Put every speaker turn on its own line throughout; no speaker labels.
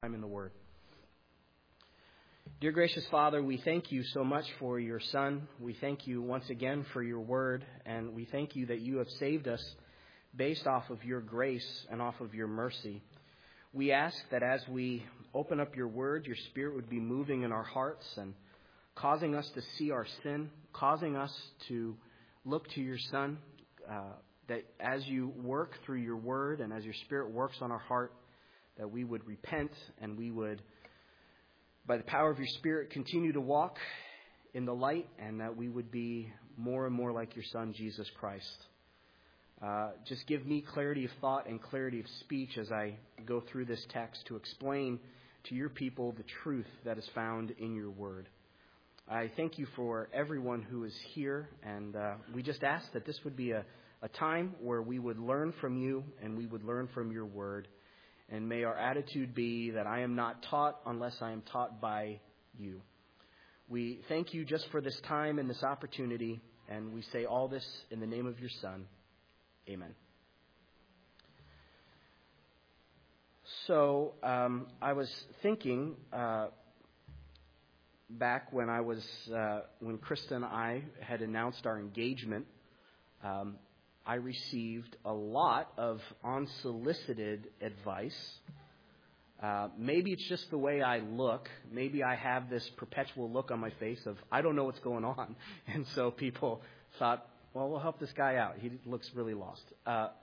Time in the Word. Dear gracious Father, we thank you so much for your Son. We thank you once again for your Word, and we thank you that you have saved us based off of your grace and off of your mercy. We ask that as we open up your Word, your Spirit would be moving in our hearts and causing us to see our sin, causing us to look to your Son, that as you work through your Word and as your Spirit works on our heart, that we would repent and we would, by the power of your Spirit, continue to walk in the light, and that we would be more and more like your Son, Jesus Christ. Just give me clarity of thought and clarity of speech as I go through this text to explain to your people the truth that is found in your word. I thank you for everyone who is here, and we just ask that this would be a time where we would learn from you and we would learn from your word. And may our attitude be that I am not taught unless I am taught by you. We thank you just for this time and this opportunity, and we say all this in the name of your Son. Amen. So I was thinking back when when Krista and I had announced our engagement, I received a lot of unsolicited advice. Maybe it's just the way I look. Maybe I have this perpetual look on my face of, I don't know what's going on. And so people thought, well, we'll help this guy out. He looks really lost. And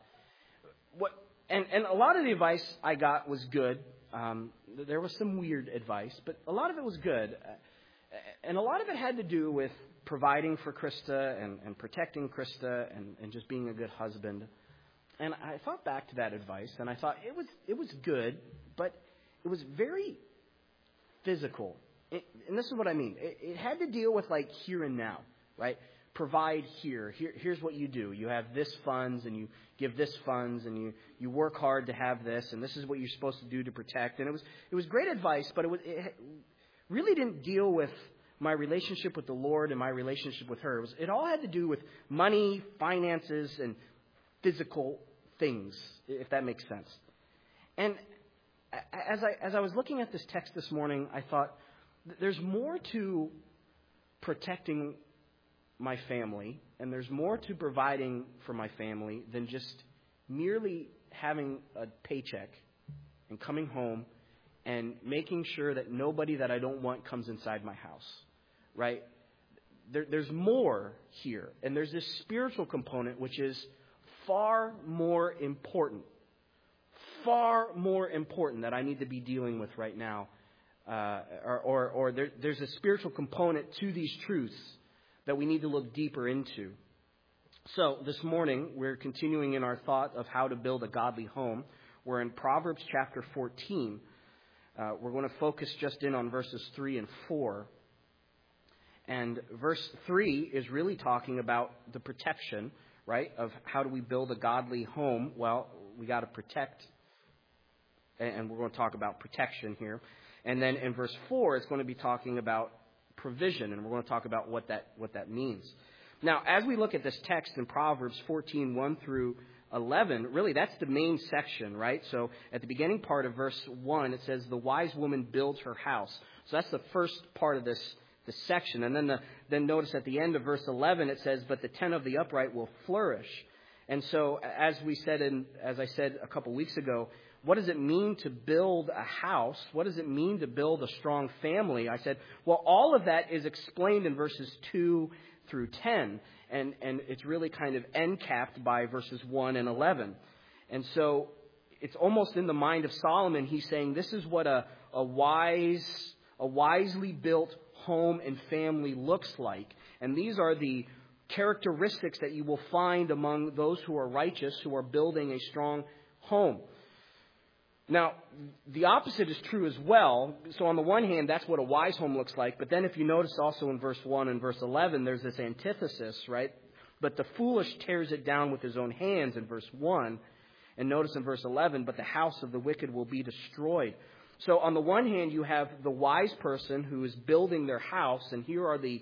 a lot of the advice I got was good. There was some weird advice, but a lot of it was good. And a lot of it had to do with providing for Krista and protecting Krista and just being a good husband. And I thought back to that advice, and I thought it was good, but it was very physical. And this is what I mean. It had to deal with like here and now, right? Provide here. Here's what you do. You have this funds, and you give this funds, and you work hard to have this, and this is what you're supposed to do to protect. And it was great advice, but it really didn't deal with my relationship with the Lord and my relationship with her. It all had to do with money, finances, and physical things, if that makes sense. And as I was looking at this text this morning, I thought there's more to protecting my family, and there's more to providing for my family than just merely having a paycheck and coming home and making sure that nobody that I don't want comes inside my house, right? There's more here. And there's this spiritual component, which is far more important that I need to be dealing with right now. There's a spiritual component to these truths that we need to look deeper into. So this morning, we're continuing in our thought of how to build a godly home. We're in Proverbs chapter 14. We're going to focus just in on verses 3 and 4. And verse 3 is really talking about the protection, right, of how do we build a godly home. Well, we got to protect, and we're going to talk about protection here. And then in verse 4, it's going to be talking about provision, and we're going to talk about what that means. Now, as we look at this text in Proverbs 14, 1 through 11, really that's the main section, right? So at the beginning part of verse 1, it says, the wise woman builds her house. So that's the first part of this section. And then notice at the end of verse 11, it says, but the tent of the upright will flourish. And so as I said a couple weeks ago, what does it mean to build a house? What does it mean to build a strong family? I said, well, all of that is explained in verses 2 through 10. And it's really kind of end capped by verses 1 and 11. And so it's almost in the mind of Solomon. He's saying this is what a wisely built home and family looks like. And these are the characteristics that you will find among those who are righteous, who are building a strong home. Now, the opposite is true as well. So on the one hand, that's what a wise home looks like. But then if you notice also in verse 1 and verse 11, there's this antithesis, right? But the foolish tears it down with his own hands in verse 1. And notice in verse 11, but the house of the wicked will be destroyed. So on the one hand, you have the wise person who is building their house. And here are the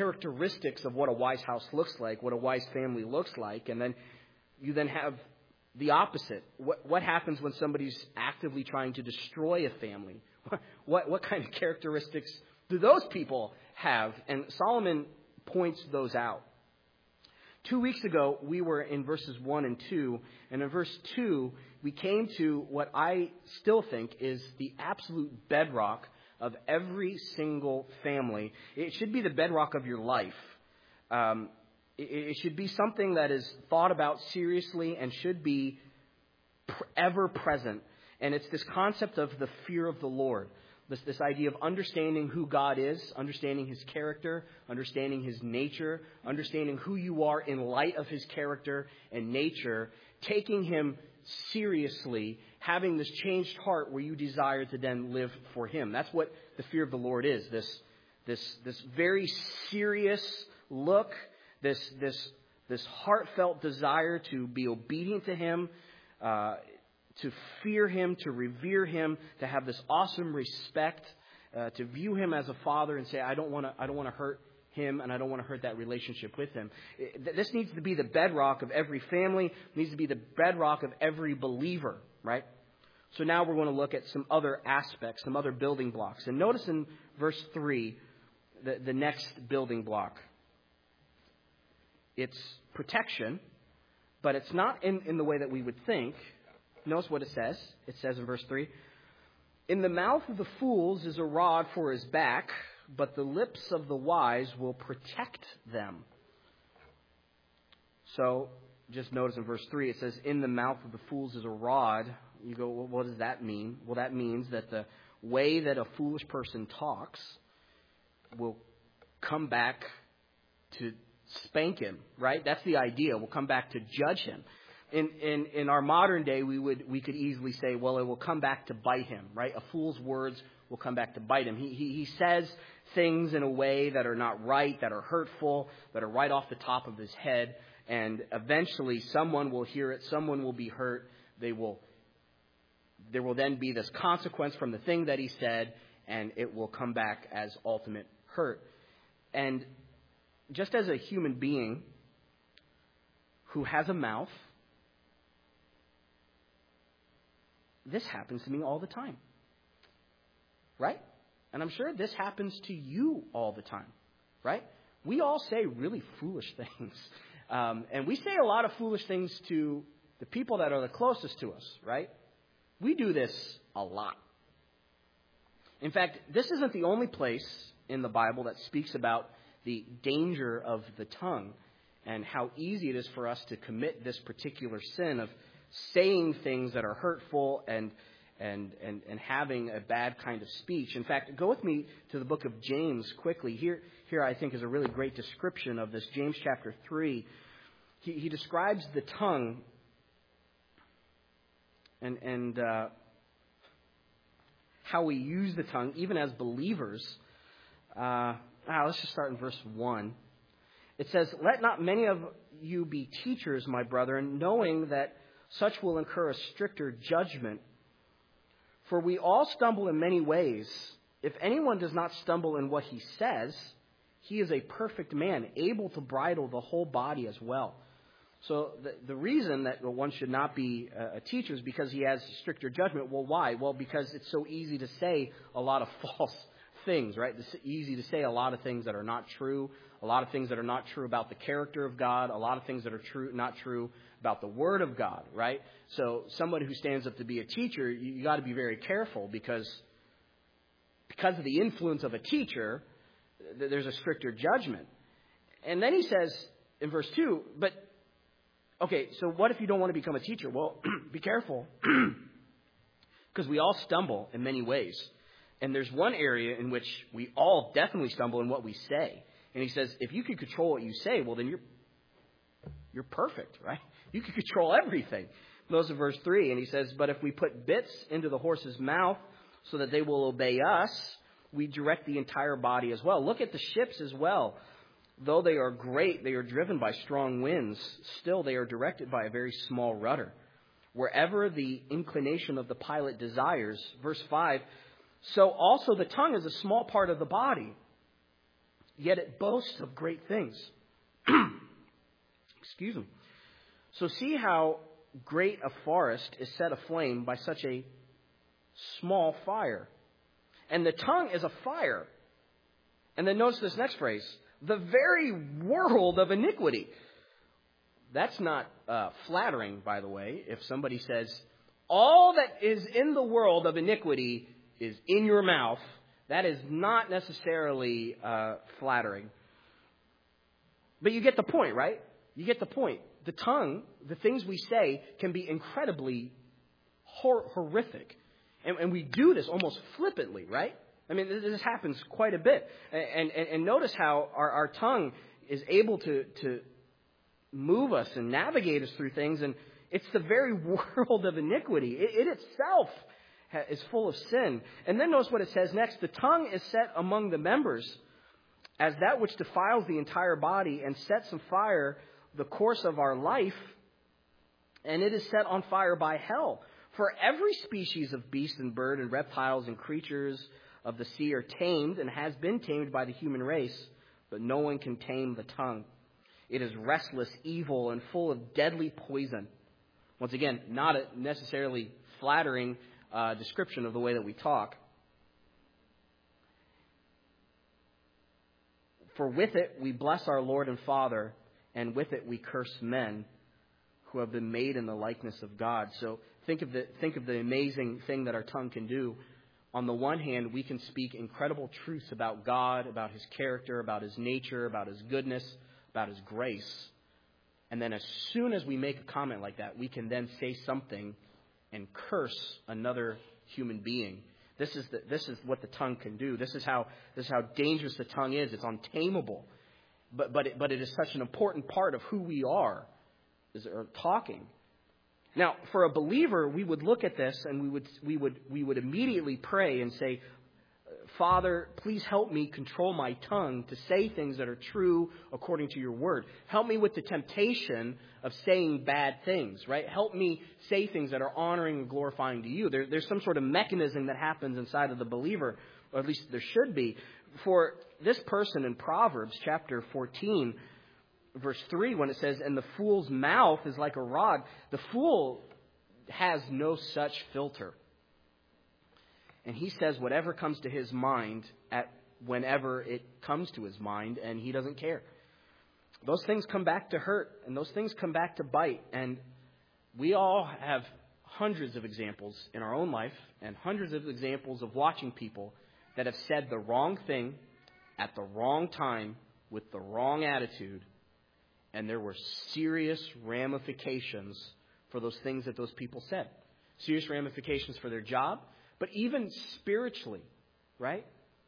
characteristics of what a wise house looks like, what a wise family looks like. And then you have the opposite. What happens when somebody's actively trying to destroy a family? What kind of characteristics do those people have? And Solomon points those out. 2 weeks ago, we were in verses 1 and 2. And in verse 2, we came to what I still think is the absolute bedrock of every single family. It should be the bedrock of your life. It should be something that is thought about seriously and should be ever present. And it's this concept of the fear of the Lord. This idea of understanding who God is, understanding His character, understanding His nature, understanding who you are in light of His character and nature, taking Him seriously, having this changed heart where you desire to then live for Him. That's what the fear of the Lord is. This very serious look, this heartfelt desire to be obedient to Him, to fear Him, to revere Him, to have this awesome respect, to view Him as a father and say, I don't want to hurt Him and I don't want to hurt that relationship with Him. This needs to be the bedrock of every family. It needs to be the bedrock of every believer, right? So now we're going to look at some other aspects, some other building blocks. And notice in verse 3, the next building block. It's protection, but it's not in the way that we would think. Notice what it says. It says in verse 3, in the mouth of the fools is a rod for his back, but the lips of the wise will protect them. So just notice in verse 3, it says, in the mouth of the fools is a rod. You go, well, what does that mean? Well, that means that the way that a foolish person talks will come back to spank him, right? That's the idea. We'll come back to judge him. In our modern day, we could easily say, well, it will come back to bite him, right? A fool's words will come back to bite him. He says things in a way that are not right, that are hurtful, that are right off the top of his head, and eventually someone will hear it, someone will be hurt. There will then be this consequence from the thing that he said, and it will come back as ultimate hurt. And just as a human being who has a mouth, this happens to me all the time, right? And I'm sure this happens to you all the time, right? We all say really foolish things. And we say a lot of foolish things to the people that are the closest to us, right? We do this a lot. In fact, this isn't the only place in the Bible that speaks about the danger of the tongue and how easy it is for us to commit this particular sin of saying things that are hurtful and having a bad kind of speech. In fact, go with me to the book of James quickly. Here I think is a really great description of this. James chapter 3. He describes the tongue and how we use the tongue, even as believers. Let's just start in verse 1. It says, let not many of you be teachers, my brethren, knowing that such will incur a stricter judgment. For we all stumble in many ways. If anyone does not stumble in what he says, he is a perfect man, able to bridle the whole body as well. So the reason that one should not be a teacher is because he has stricter judgment. Well, why? Well, because it's so easy to say a lot of false things, right? It's easy to say a lot of things that are not true, a lot of things that are not true about the character of God, a lot of things that are not true about the Word of God, right? So somebody who stands up to be a teacher, you got to be very careful because of the influence of a teacher, there's a stricter judgment. And then he says in verse 2, but, okay, so what if you don't want to become a teacher? Well, be careful because we all stumble in many ways. And there's one area in which we all definitely stumble in what we say. And he says, if you can control what you say, well, then you're perfect, right? You can control everything. Those are verse 3. And he says, but if we put bits into the horse's mouth so that they will obey us, we direct the entire body as well. Look at the ships as well. Though they are great, they are driven by strong winds. Still, they are directed by a very small rudder. Wherever the inclination of the pilot desires. Verse 5, so also the tongue is a small part of the body, yet it boasts of great things. Excuse me. So see how great a forest is set aflame by such a small fire? And the tongue is a fire. And then notice this next phrase, the very world of iniquity. That's not flattering, by the way, if somebody says, all that is in the world of iniquity is in your mouth. That is not necessarily flattering. But you get the point, right? You get the point. The tongue, the things we say, can be incredibly horrific. And we do this almost flippantly, right? I mean, this happens quite a bit. And notice how our tongue is able to move us and navigate us through things. And it's the very world of iniquity. It itself is full of sin. And then notice what it says next. The tongue is set among the members as that which defiles the entire body and sets on fire the course of our life. And it is set on fire by hell. For every species of beast and bird and reptiles and creatures of the sea are tamed and has been tamed by the human race, but no one can tame the tongue. It is restless, evil, and full of deadly poison. Once again, not a necessarily flattering description of the way that we talk. For with it we bless our Lord and Father, and with it we curse men who have been made in the likeness of God. So think of the amazing thing that our tongue can do. On the one hand, we can speak incredible truths about God, about His character, about His nature, about His goodness, about His grace. And then as soon as we make a comment like that, we can then say something and curse another human being. This is what the tongue can do. This is how dangerous the tongue is. It's untamable. But it is such an important part of who we are, is talking. Now, for a believer, we would look at this and we would immediately pray and say, Father, please help me control my tongue to say things that are true according to your word. Help me with the temptation of saying bad things, right? Help me say things that are honoring and glorifying to you. There's some sort of mechanism that happens inside of the believer, or at least there should be. For this person in Proverbs chapter 14, verse 3, when it says, and the fool's mouth is like a rod, the fool has no such filter. And he says whatever comes to his mind at whenever it comes to his mind, and he doesn't care. Those things come back to hurt, and those things come back to bite. And we all have hundreds of examples in our own life and hundreds of examples of watching people that have said the wrong thing at the wrong time with the wrong attitude. And there were serious ramifications for those things that those people said. Serious ramifications for their job, but even spiritually, right?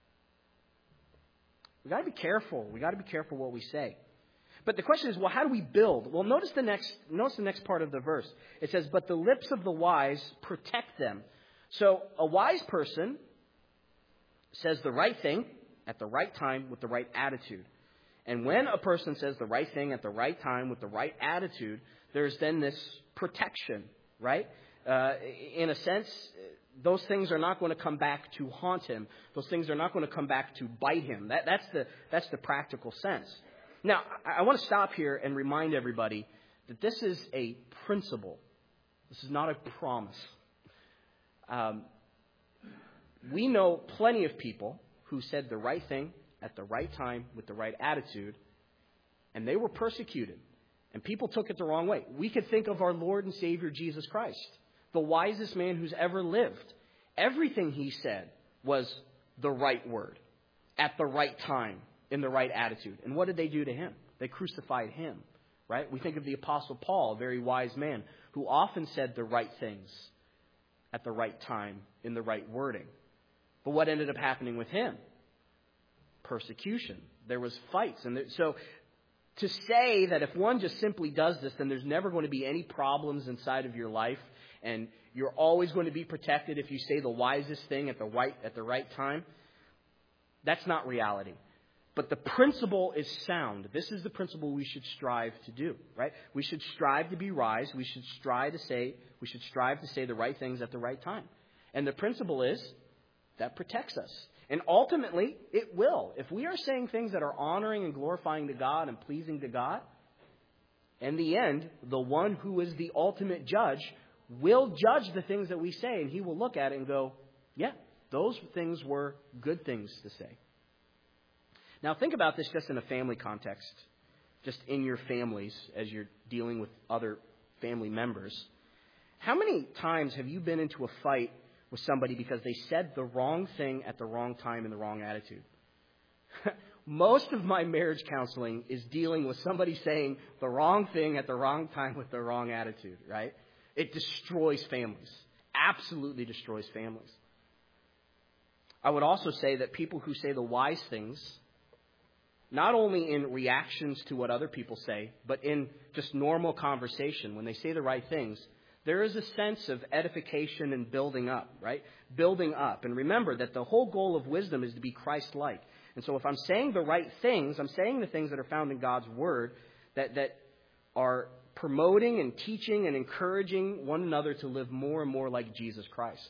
We've got to be careful. We've got to be careful what we say. But the question is, well, how do we build? Well, notice the next part of the verse. It says, but the lips of the wise protect them. So a wise person says the right thing at the right time with the right attitude. And when a person says the right thing at the right time with the right attitude, there's then this protection, right? In a sense, those things are not going to come back to haunt him. Those things are not going to come back to bite him. That's the practical sense. Now, I want to stop here and remind everybody that this is a principle. This is not a promise. We know plenty of people who said the right thing at the right time with the right attitude, and they were persecuted, and people took it the wrong way. We could think of our Lord and Savior Jesus Christ, the wisest man who's ever lived. Everything he said was the right word at the right time in the right attitude. And what did they do to him? They crucified him, right? We think of the Apostle Paul, a very wise man, who often said the right things at the right time in the right wording. But what ended up happening with him? Persecution. There was fights. And so to say that if one just simply does this, then there's never going to be any problems inside of your life, and you're always going to be protected if you say the wisest thing at the right time, that's not reality. But the principle is sound. This is the principle we should strive to do, right? We should strive to be wise. We should strive to say the right things at the right time. And the principle is that protects us. And ultimately, it will. If we are saying things that are honoring and glorifying to God and pleasing to God, In the end, the one who is the ultimate judge will judge the things that we say, and he will look at it and go, yeah, those things were good things to say. Now think about this just in a family context, just in your families as you're dealing with other family members. How many times have you been into a fight with somebody because they said the wrong thing at the wrong time and the wrong attitude? Most of my marriage counseling is dealing with somebody saying the wrong thing at the wrong time with the wrong attitude, right? It destroys families. Absolutely destroys families. I would also say that people who say the wise things, not only in reactions to what other people say, but in just normal conversation, when they say the right things, there is a sense of edification and building up, right? Building up. And remember that the whole goal of wisdom is to be Christ-like. And so if I'm saying the right things, I'm saying the things that are found in God's Word that are promoting and teaching and encouraging one another to live more and more like Jesus Christ.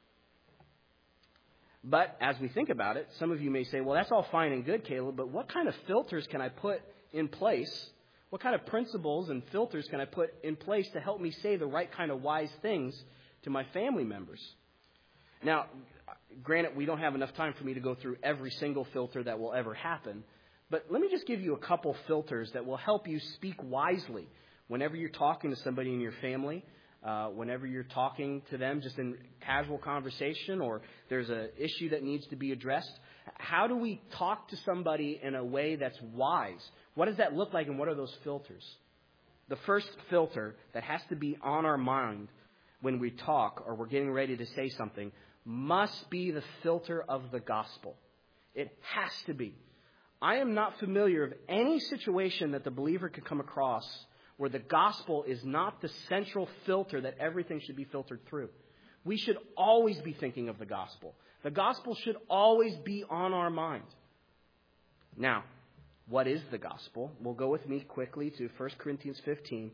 But as we think about it, some of you may say, well, that's all fine and good, Caleb, but what kind of filters can I put in place? What kind of principles and filters can I put in place to help me say the right kind of wise things to my family members? Now, granted, we don't have enough time for me to go through every single filter that will ever happen. But let me just give you a couple filters that will help you speak wisely whenever you're talking to somebody in your family, whenever you're talking to them just in casual conversation, or there's an issue that needs to be addressed. How do we talk to somebody in a way that's wise? What does that look like, and what are those filters? The first filter that has to be on our mind when we talk or we're getting ready to say something must be the filter of the gospel. It has to be. I am not familiar of any situation that the believer could come across where the gospel is not the central filter that everything should be filtered through. We should always be thinking of the gospel. The gospel should always be on our mind. Now, what is the gospel? Well, go with me quickly to 1 Corinthians 15.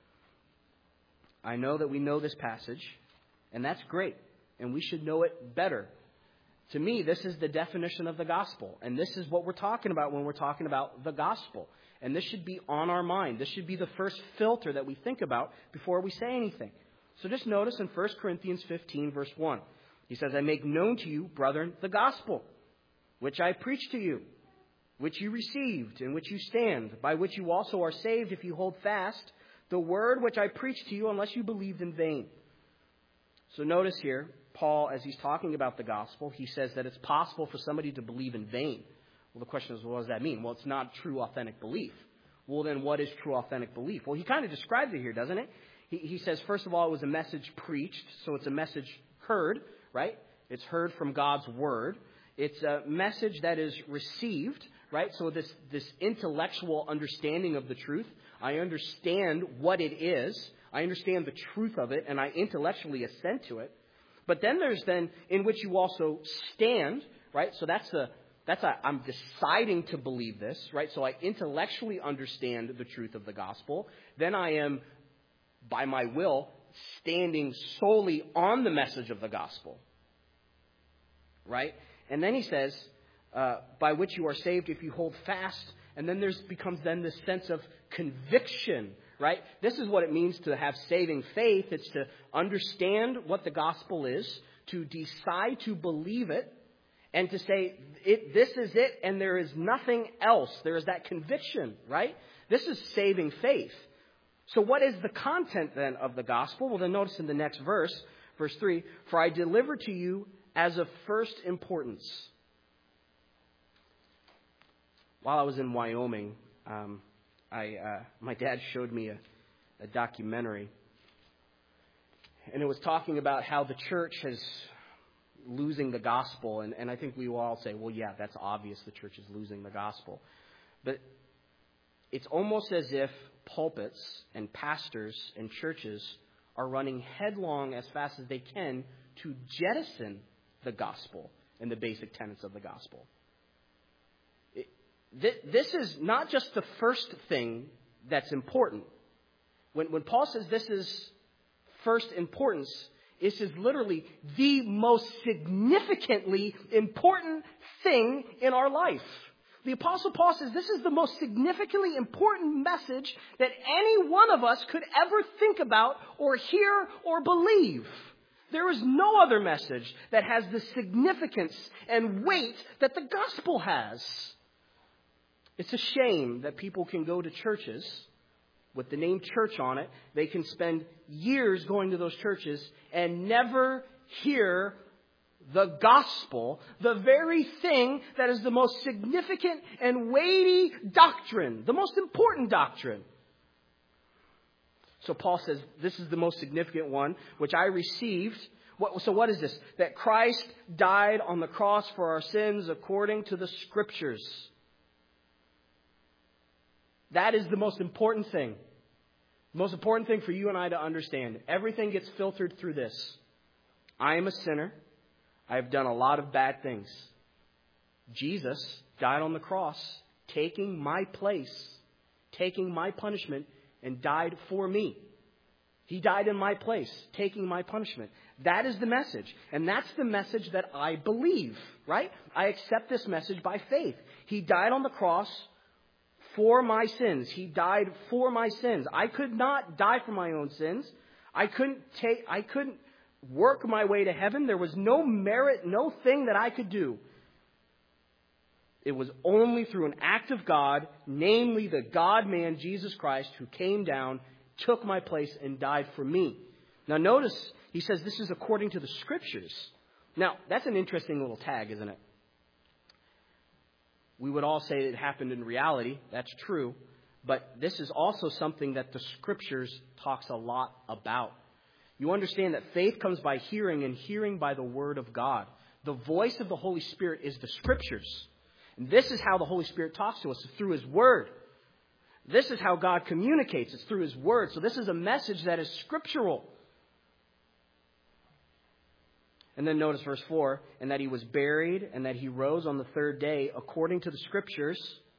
I know that we know this passage, and that's great, and we should know it better. To me, this is the definition of the gospel, and this is what we're talking about when we're talking about the gospel. And this should be on our mind. This should be the first filter that we think about before we say anything. So just notice in 1 Corinthians 15, verse 1, he says, I make known to you, brethren, the gospel, which I preached to you, which you received, in which you stand, by which you also are saved if you hold fast the word which I preached to you, unless you believed in vain. So notice here, Paul, as he's talking about the gospel, he says that it's possible for somebody to believe in vain. Well, the question is, what does that mean? Well, it's not true, authentic belief. Well, then what is true, authentic belief? Well, he kind of describes it here, doesn't it? He says, first of all, it was a message preached, so it's a message heard, right? It's heard from God's word. It's a message that is received, right? So this intellectual understanding of the truth. I understand what it is. I understand the truth of it, and I intellectually assent to it. But then there's in which you also stand, right? So I'm deciding to believe this, right? So I intellectually understand the truth of the gospel. Then I am, by my will, standing solely on the message of the gospel, right? And then he says, by which you are saved if you hold fast. And then becomes this sense of conviction, right? This is what it means to have saving faith. It's to understand what the gospel is, to decide to believe it, and to say, this is it, and there is nothing else. There is that conviction, right? This is saving faith. So what is the content then of the gospel? Well, then notice in the next verse, verse 3, for I delivered to you as of first importance. While I was in Wyoming, my dad showed me a documentary, and it was talking about how the church is losing the gospel, and I think we will all say, well, yeah, that's obvious, the church is losing the gospel. But it's almost as if pulpits and pastors and churches are running headlong as fast as they can to jettison the gospel and the basic tenets of the gospel. This is not just the first thing that's important. When Paul says this is first importance, this is literally the most significantly important thing in our life. The Apostle Paul says this is the most significantly important message that any one of us could ever think about or hear or believe. There is no other message that has the significance and weight that the gospel has. It's a shame that people can go to churches with the name church on it. They can spend years going to those churches and never hear the gospel, the very thing that is the most significant and weighty doctrine, the most important doctrine. So Paul says, this is the most significant one, which I received. So what is this? That Christ died on the cross for our sins according to the Scriptures. That is the most important thing. The most important thing for you and I to understand. Everything gets filtered through this. I am a sinner. I have done a lot of bad things. Jesus died on the cross, taking my place, taking my punishment, and died for me. He died in my place, taking my punishment. That is the message. And that's the message that I believe, right? I accept this message by faith. He died on the cross for my sins. He died for my sins. I could not die for my own sins. I couldn't work my way to heaven. There was no merit, no thing that I could do. It was only through an act of God, namely the God-man, Jesus Christ, who came down, took my place, and died for me. Now notice, he says this is according to the Scriptures. Now, that's an interesting little tag, isn't it? We would all say it happened in reality. That's true. But this is also something that the Scriptures talks a lot about. You understand that faith comes by hearing, and hearing by the Word of God. The voice of the Holy Spirit is the Scriptures. And this is how the Holy Spirit talks to us, through His Word. This is how God communicates. It's through His Word. So this is a message that is scriptural. And then notice verse 4, and that He was buried, and that He rose on the third day according to the Scriptures.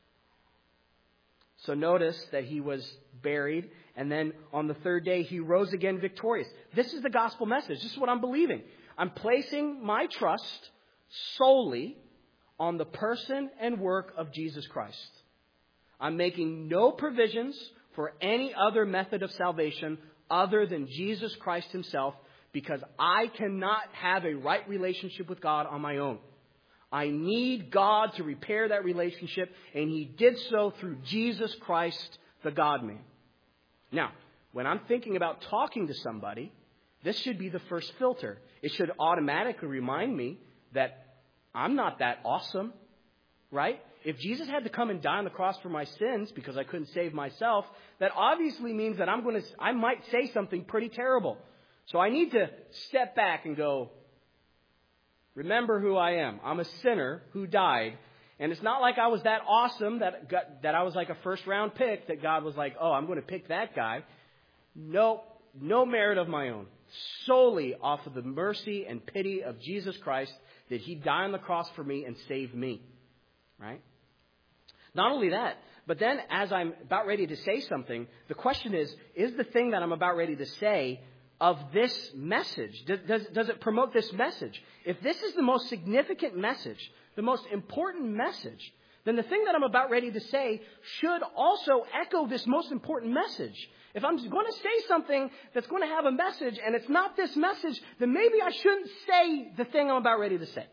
So notice that He was buried, and then on the third day He rose again victorious. This is the gospel message. This is what I'm believing. I'm placing my trust solely on the person and work of Jesus Christ. I'm making no provisions for any other method of salvation other than Jesus Christ Himself, because I cannot have a right relationship with God on my own. I need God to repair that relationship, and He did so through Jesus Christ, the God-man. Now, when I'm thinking about talking to somebody, this should be the first filter. It should automatically remind me that I'm not that awesome, right? If Jesus had to come and die on the cross for my sins because I couldn't save myself, that obviously means that I might say something pretty terrible. So I need to step back and go, remember who I am. I'm a sinner who died. And it's not like I was that awesome that I was like a first round pick, that God was like, oh, I'm going to pick that guy. No merit of my own. Solely off of the mercy and pity of Jesus Christ did He die on the cross for me and save me. Right? Not only that, but then as I'm about ready to say something, the question is the thing that I'm about ready to say of this message? Does it promote this message? If this is the most significant message, the most important message, then the thing that I'm about ready to say should also echo this most important message. If I'm going to say something that's going to have a message and it's not this message, then maybe I shouldn't say the thing I'm about ready to say.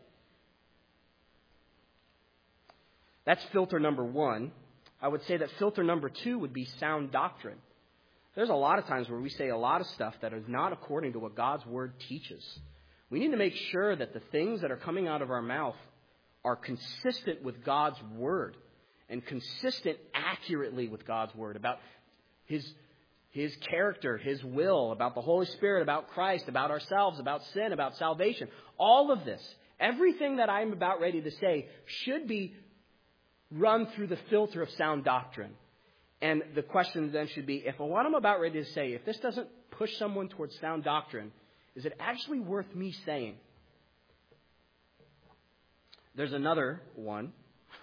That's filter number one. I would say that filter number two would be sound doctrine. There's a lot of times where we say a lot of stuff that is not according to what God's Word teaches. We need to make sure that the things that are coming out of our mouth are consistent with God's Word and consistent accurately with God's Word about His character, His will, about the Holy Spirit, about Christ, about ourselves, about sin, about salvation. All of this, everything that I'm about ready to say should be run through the filter of sound doctrine. And the question then should be, if what I'm about ready to say, if this doesn't push someone towards sound doctrine, is it actually worth me saying? There's another one.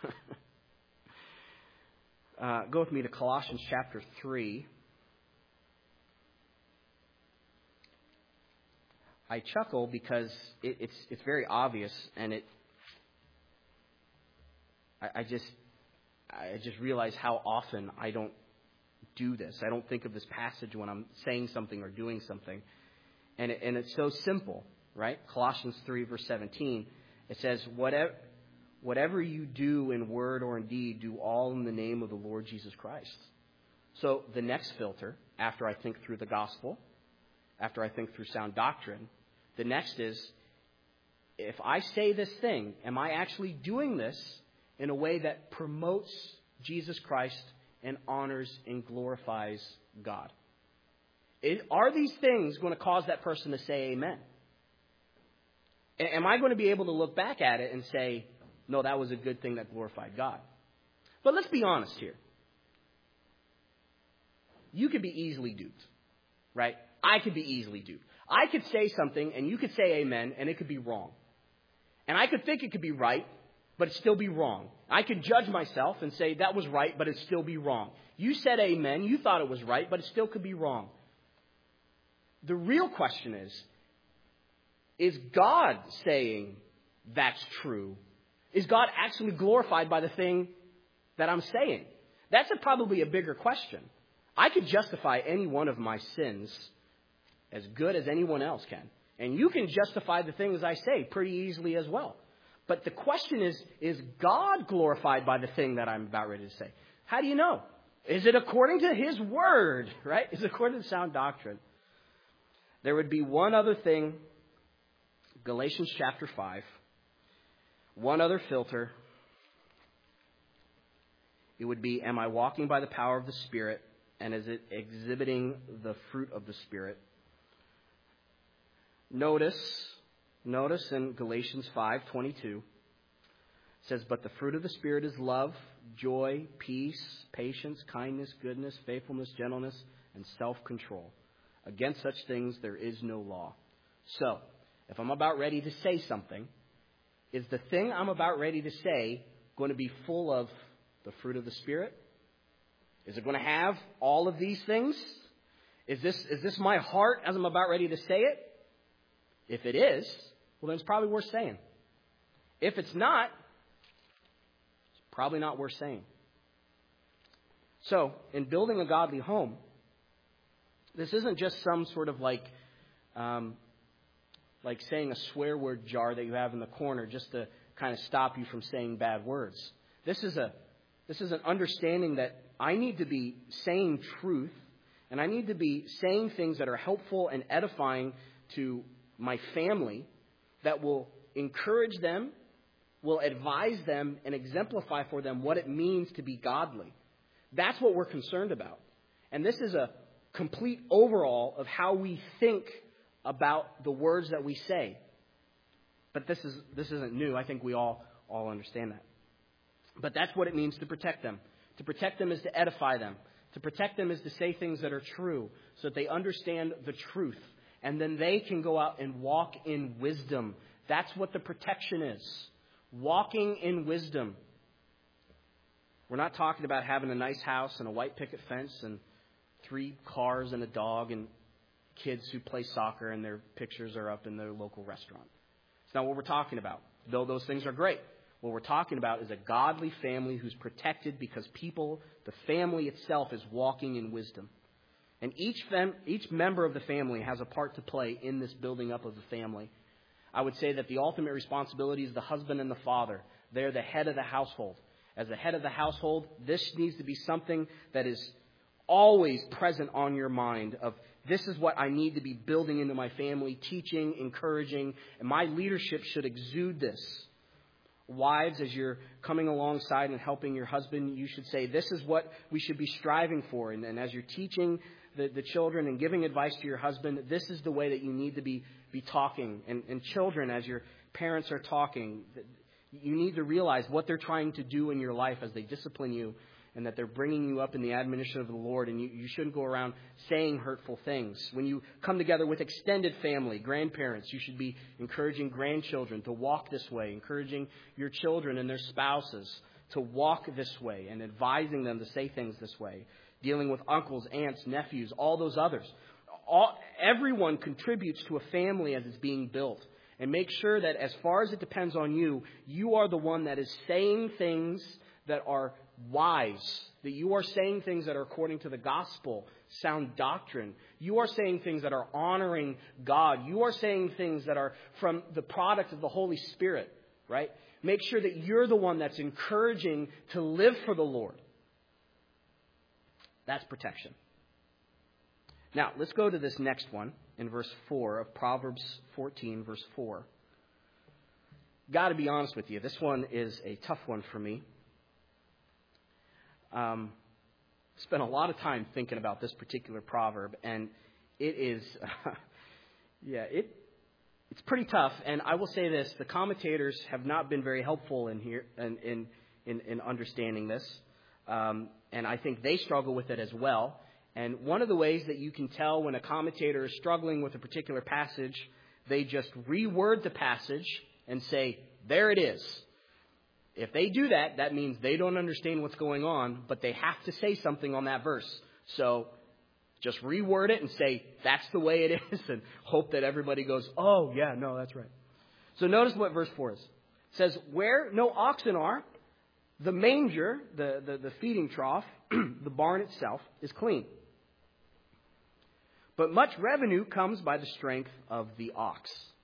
Go with me to Colossians chapter 3. I chuckle because it's very obvious, and I just realize how often I don't do this. I don't think of this passage when I'm saying something or doing something. And it's so simple, right? Colossians 3, verse 17, it says, whatever you do in word or in deed, do all in the name of the Lord Jesus Christ. So the next filter, after I think through the gospel, after I think through sound doctrine, the next is, if I say this thing, am I actually doing this in a way that promotes Jesus Christ and honors and glorifies God? Are these things going to cause that person to say amen? Am I going to be able to look back at it and say, no, that was a good thing that glorified God? But let's be honest here. You could be easily duped, right? I could be easily duped. I could say something and you could say amen and it could be wrong. And I could think it could be right, but it still be wrong. I could judge myself and say that was right, but it still be wrong. You said amen, you thought it was right, but it still could be wrong. The real question is God saying that's true? Is God actually glorified by the thing that I'm saying? That's probably a bigger question. I could justify any one of my sins as good as anyone else can. And you can justify the things I say pretty easily as well. But the question is God glorified by the thing that I'm about ready to say? How do you know? Is it according to His Word, right? Is it according to sound doctrine? There would be one other thing, Galatians chapter 5, one other filter. It would be, am I walking by the power of the Spirit, and is it exhibiting the fruit of the Spirit? Notice in Galatians 5:22, it says, but the fruit of the Spirit is love, joy, peace, patience, kindness, goodness, faithfulness, gentleness, and self-control. Against such things there is no law. So, if I'm about ready to say something, is the thing I'm about ready to say going to be full of the fruit of the Spirit? Is it going to have all of these things? Is this my heart as I'm about ready to say it? If it is, well, then it's probably worth saying. If it's not, it's probably not worth saying. So, in building a godly home, this isn't just some sort of like saying a swear word jar that you have in the corner just to kind of stop you from saying bad words. This is an understanding that I need to be saying truth, and I need to be saying things that are helpful and edifying to my family, that will encourage them, will advise them, and exemplify for them what it means to be godly. That's what we're concerned about. And this is a complete overall of how we think about the words that we say. But this isn't new. I think we all understand that. But that's what it means to protect them. To protect them is to edify them. To protect them is to say things that are true so that they understand the truth. And then they can go out and walk in wisdom. That's what the protection is. Walking in wisdom. We're not talking about having a nice house and a white picket fence and 3 cars and a dog and kids who play soccer and their pictures are up in their local restaurant. It's not what we're talking about, though those things are great. What we're talking about is a godly family who's protected because the family itself is walking in wisdom. And each member of the family has a part to play in this building up of the family. I would say that the ultimate responsibility is the husband and the father. They're the head of the household. As the head of the household, this needs to be something that is always present on your mind of, this is what I need to be building into my family, teaching, encouraging, and my leadership should exude this. Wives, as you're coming alongside and helping your husband, you should say, this is what we should be striving for. And as you're teaching the children and giving advice to your husband, this is the way that you need to be talking. And children, as your parents are talking, you need to realize what they're trying to do in your life as they discipline you, and that they're bringing you up in the admonition of the Lord, and you shouldn't go around saying hurtful things. When you come together with extended family, grandparents, you should be encouraging grandchildren to walk this way, encouraging your children and their spouses to walk this way, and advising them to say things this way. Dealing with uncles, aunts, nephews, all those others. Everyone contributes to a family as it's being built. And make sure that as far as it depends on you, you are the one that is saying things that are wise, that you are saying things that are according to the gospel, sound doctrine. You are saying things that are honoring God. You are saying things that are from the product of the Holy Spirit, right? Make sure that you're the one that's encouraging to live for the Lord. That's protection. Now, let's go to this next one in verse 4 of Proverbs 14, verse 4. Got to be honest with you, this one is a tough one for me. Spent a lot of time thinking about this particular proverb, and it is, it's pretty tough. And I will say this: the commentators have not been very helpful in here in understanding this, and I think they struggle with it as well. And one of the ways that you can tell when a commentator is struggling with a particular passage, they just reword the passage and say, "There it is." If they do that, that means they don't understand what's going on, but they have to say something on that verse. So just reword it and say, that's the way it is, and hope that everybody goes, oh, yeah, no, that's right. So notice what verse 4 is. It says, where no oxen are, the manger, the feeding trough, the barn itself, is clean. But much revenue comes by the strength of the ox.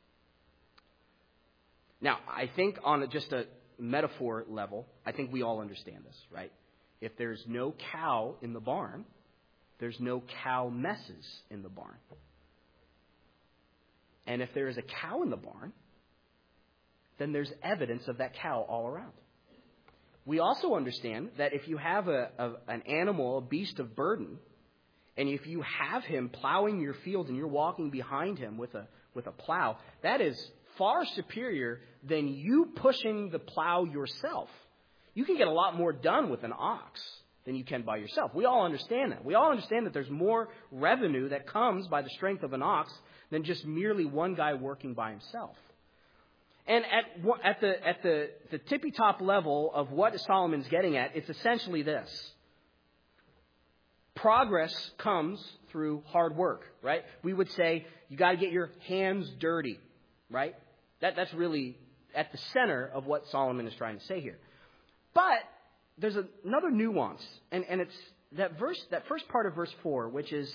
Now, I think on just a metaphor level, I think we all understand this, right? If there's no cow in the barn, there's no cow messes in the barn. And if there is a cow in the barn, then there's evidence of that cow all around. We also understand that if you have an animal, a beast of burden, and if you have him plowing your field and you're walking behind him with a plow, that is far superior than you pushing the plow yourself. You can get a lot more done with an ox than you can by yourself. We all understand that. We all understand that there's more revenue that comes by the strength of an ox than just merely one guy working by himself. And at the tippy top level of what Solomon's getting at, it's essentially this. Progress comes through hard work, right? We would say you got to get your hands dirty, right? That's really at the center of what Solomon is trying to say here. But there's another nuance, and it's that first part of verse 4, which is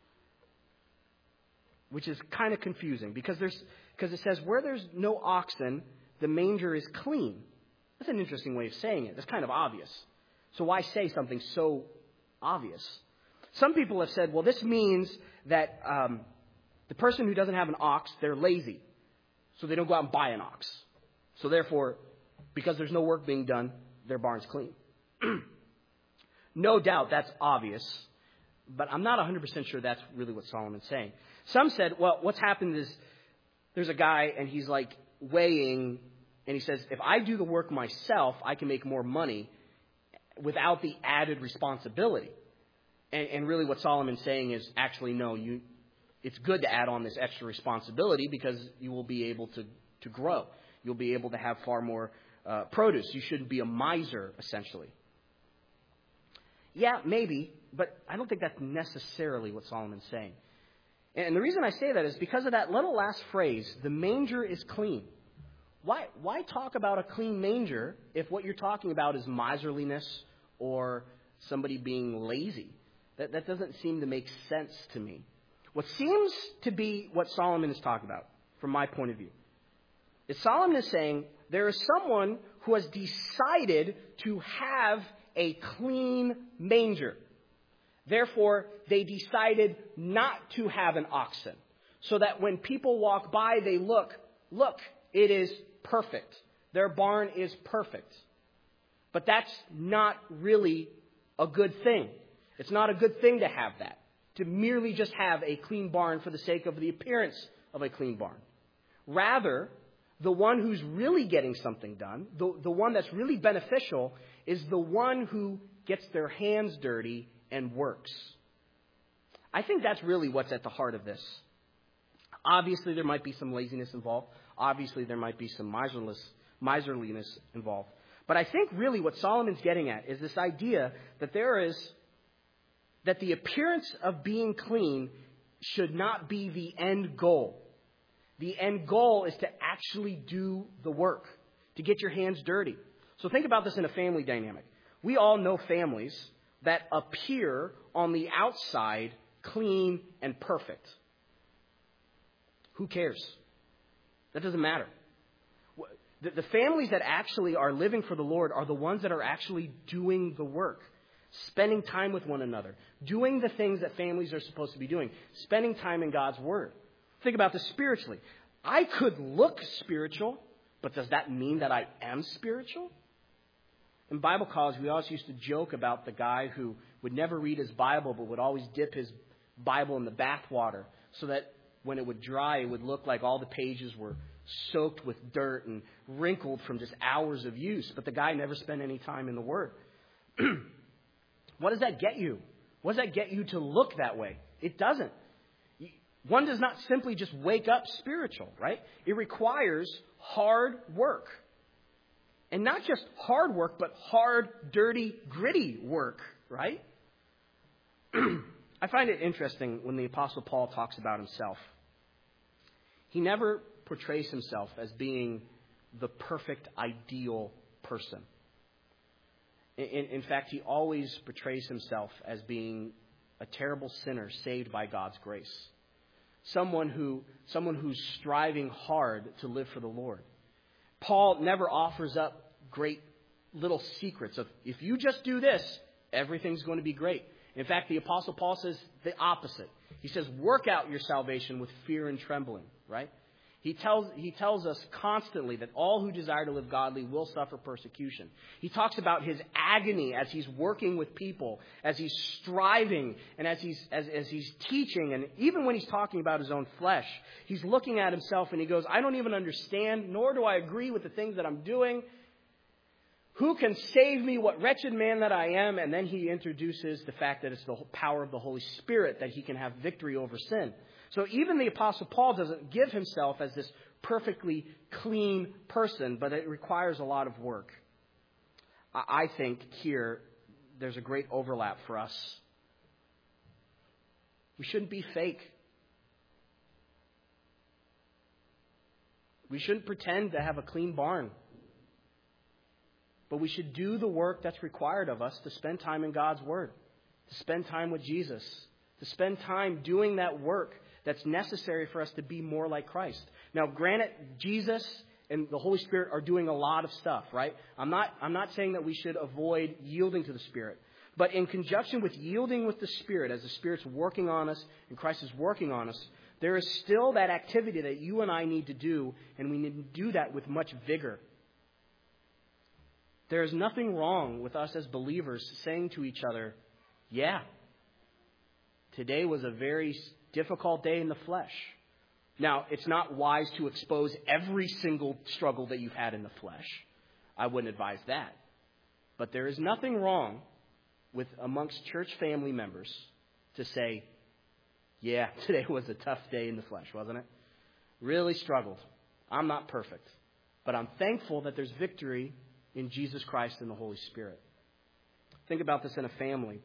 kind of confusing because it says where there's no oxen, the manger is clean. That's an interesting way of saying it. That's kind of obvious. So why say something so obvious? Some people have said, well, this means that the person who doesn't have an ox, they're lazy. So they don't go out and buy an ox. So therefore, because there's no work being done, their barn's clean. No doubt that's obvious, but I'm not 100% sure that's really what Solomon's saying. Some said, well, what's happened is there's a guy and he's like weighing, and he says, if I do the work myself, I can make more money without the added responsibility. And really what Solomon's saying is actually, no, it's good to add on this extra responsibility because you will be able to grow. You'll be able to have far more produce. You shouldn't be a miser, essentially. Yeah, maybe, but I don't think that's necessarily what Solomon's saying. And the reason I say that is because of that little last phrase, the manger is clean. Why talk about a clean manger if what you're talking about is miserliness or somebody being lazy? That doesn't seem to make sense to me. What seems to be what Solomon is talking about, from my point of view, is Solomon is saying there is someone who has decided to have a clean manger. Therefore, they decided not to have an oxen, so that when people walk by, they look, it is perfect. Their barn is perfect. But that's not really a good thing. It's not a good thing to have that, to merely just have a clean barn for the sake of the appearance of a clean barn. Rather, the one who's really getting something done, the one that's really beneficial, is the one who gets their hands dirty and works. I think that's really what's at the heart of this. Obviously, there might be some laziness involved. Obviously, there might be some miserliness involved. But I think really what Solomon's getting at is this idea that that the appearance of being clean should not be the end goal. The end goal is to actually do the work, to get your hands dirty. So think about this in a family dynamic. We all know families that appear on the outside clean and perfect. Who cares? That doesn't matter. The families that actually are living for the Lord are the ones that are actually doing the work, spending time with one another, doing the things that families are supposed to be doing, spending time in God's Word. Think about this spiritually. I could look spiritual, but does that mean that I am spiritual? In Bible college, we always used to joke about the guy who would never read his Bible, but would always dip his Bible in the bathwater so that when it would dry, it would look like all the pages were soaked with dirt and wrinkled from just hours of use. But the guy never spent any time in the Word. What does that get you? What does that get you to look that way? It doesn't. One does not simply just wake up spiritual, right? It requires hard work. And not just hard work, but hard, dirty, gritty work, right? I find it interesting when the Apostle Paul talks about himself. He never portrays himself as being the perfect, ideal person. In fact, he always portrays himself as being a terrible sinner saved by God's grace. Someone who's striving hard to live for the Lord. Paul never offers up great little secrets of, if you just do this, everything's going to be great. In fact, the Apostle Paul says the opposite. He says, work out your salvation with fear and trembling, right? He tells us constantly that all who desire to live godly will suffer persecution. He talks about his agony as he's working with people, as he's striving, and as he's teaching, and even when he's talking about his own flesh, he's looking at himself and he goes, I don't even understand, nor do I agree with the things that I'm doing. Who can save me, what wretched man that I am? And then he introduces the fact that it's the power of the Holy Spirit that he can have victory over sin. So even the Apostle Paul doesn't give himself as this perfectly clean person, but it requires a lot of work. I think here there's a great overlap for us. We shouldn't be fake. We shouldn't pretend to have a clean barn. But we should do the work that's required of us to spend time in God's Word, to spend time with Jesus, to spend time doing that work that's necessary for us to be more like Christ. Now, granted, Jesus and the Holy Spirit are doing a lot of stuff, right? I'm not saying that we should avoid yielding to the Spirit. But in conjunction with yielding with the Spirit, as the Spirit's working on us and Christ is working on us, there is still that activity that you and I need to do, and we need to do that with much vigor. There is nothing wrong with us as believers saying to each other, yeah, today was a very difficult day in the flesh. Now, it's not wise to expose every single struggle that you've had in the flesh. I wouldn't advise that. But there is nothing wrong with amongst church family members to say, yeah, today was a tough day in the flesh, wasn't it? Really struggled. I'm not perfect. But I'm thankful that there's victory in Jesus Christ and the Holy Spirit. Think about this in a family.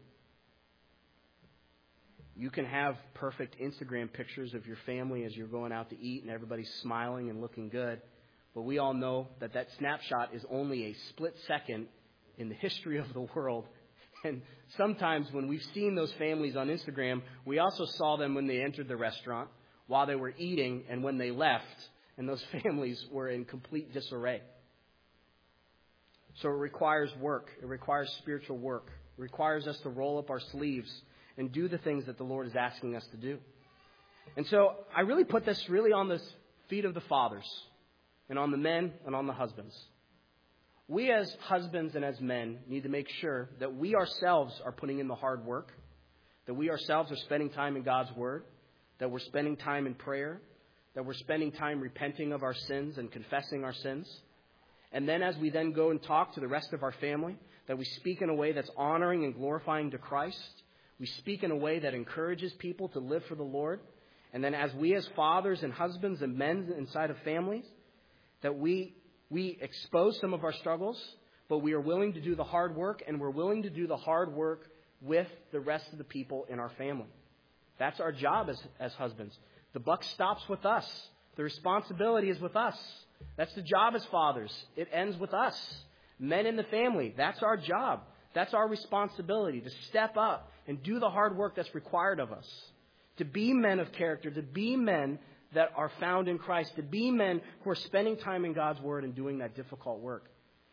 You can have perfect Instagram pictures of your family as you're going out to eat and everybody's smiling and looking good. But we all know that that snapshot is only a split second in the history of the world. And sometimes when we've seen those families on Instagram, we also saw them when they entered the restaurant, while they were eating, and when they left. And those families were in complete disarray. So it requires work. It requires spiritual work. It requires us to roll up our sleeves and do the things that the Lord is asking us to do. And so I really put this really on the feet of the fathers and on the men and on the husbands. We as husbands and as men need to make sure that we ourselves are putting in the hard work, that we ourselves are spending time in God's Word, that we're spending time in prayer, that we're spending time repenting of our sins and confessing our sins. And then as we then go and talk to the rest of our family, that we speak in a way that's honoring and glorifying to Christ. We speak in a way that encourages people to live for the Lord. And then as we as fathers and husbands and men inside of families, that we expose some of our struggles, but we are willing to do the hard work, and we're willing to do the hard work with the rest of the people in our family. That's our job as husbands. The buck stops with us. The responsibility is with us. That's the job as fathers. It ends with us. Men in the family, that's our job. That's our responsibility, to step up and do the hard work that's required of us. To be men of character, to be men that are found in Christ, to be men who are spending time in God's Word and doing that difficult work.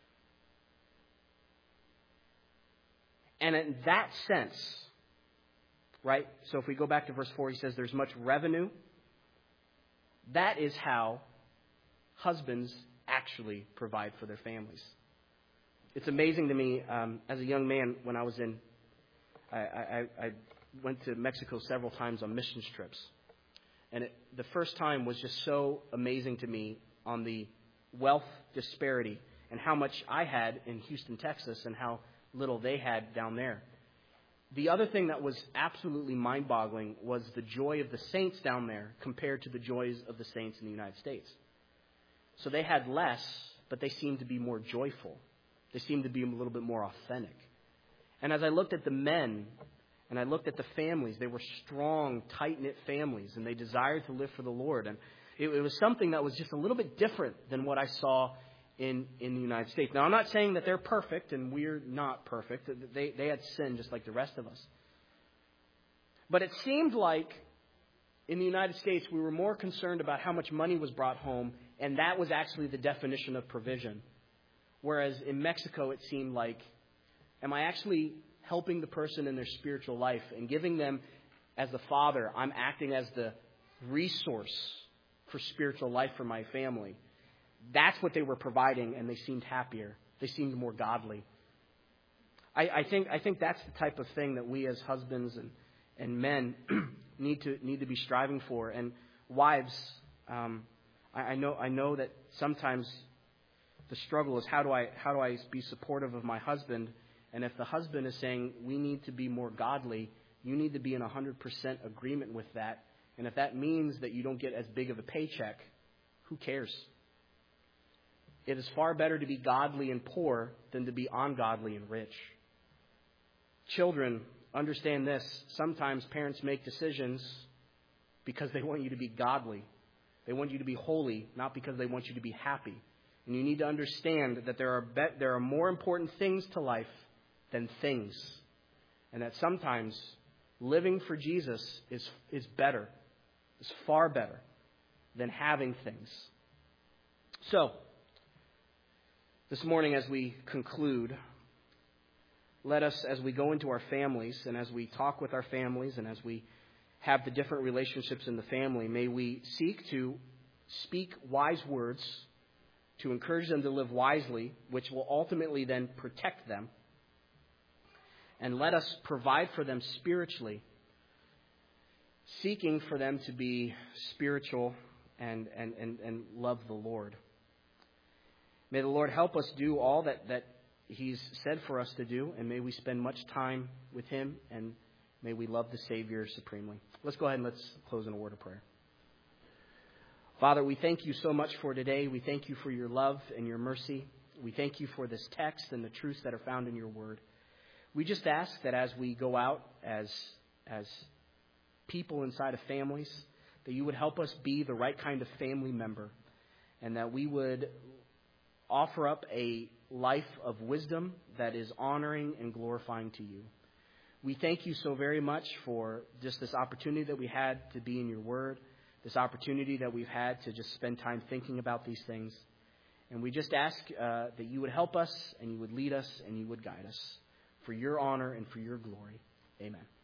And in that sense, right? So if we go back to verse 4, he says there's much revenue. That is how husbands actually provide for their families. It's amazing to me, as a young man, when I was I went to Mexico several times on missions trips. And the first time was just so amazing to me on the wealth disparity and how much I had in Houston, Texas, and how little they had down there. The other thing that was absolutely mind-boggling was the joy of the saints down there compared to the joys of the saints in the United States. So they had less, but they seemed to be more joyful. They seemed to be a little bit more authentic. And as I looked at the men and I looked at the families, they were strong, tight-knit families, and they desired to live for the Lord. And it was something that was just a little bit different than what I saw in the United States. Now, I'm not saying that they're perfect, and we're not perfect. They had sin just like the rest of us. But it seemed like in the United States, we were more concerned about how much money was brought home, and that was actually the definition of provision. Whereas in Mexico, it seemed like, am I actually helping the person in their spiritual life and giving them, as the father, I'm acting as the resource for spiritual life for my family. That's what they were providing, and they seemed happier. They seemed more godly. I think that's the type of thing that we as husbands and men need to be striving for. And wives, I know that sometimes the struggle is how do I be supportive of my husband? And if the husband is saying we need to be more godly, you need to be in 100% agreement with that. And if that means that you don't get as big of a paycheck, who cares? It is far better to be godly and poor than to be ungodly and rich. Children, understand this. Sometimes parents make decisions because they want you to be godly. They want you to be holy, not because they want you to be happy. And you need to understand that there are more important things to life than things. And that sometimes living for Jesus is better, is far better than having things. So, this morning as we conclude, let us, as we go into our families and as we talk with our families and as we have the different relationships in the family, may we seek to speak wise words to encourage them to live wisely, which will ultimately then protect them. And let us provide for them spiritually, seeking for them to be spiritual and love the Lord. May the Lord help us do all that He's said for us to do, and may we spend much time with Him, and may we love the Savior supremely. Let's go ahead and let's close in a word of prayer. Father, we thank you so much for today. We thank you for your love and your mercy. We thank you for this text and the truths that are found in your word. We just ask that as we go out as people inside of families, that you would help us be the right kind of family member, and that we would offer up a life of wisdom that is honoring and glorifying to you. We thank you so very much for just this opportunity that we had to be in your word, this opportunity that we've had to just spend time thinking about these things. And we just ask that you would help us and you would lead us and you would guide us for your honor and for your glory. Amen.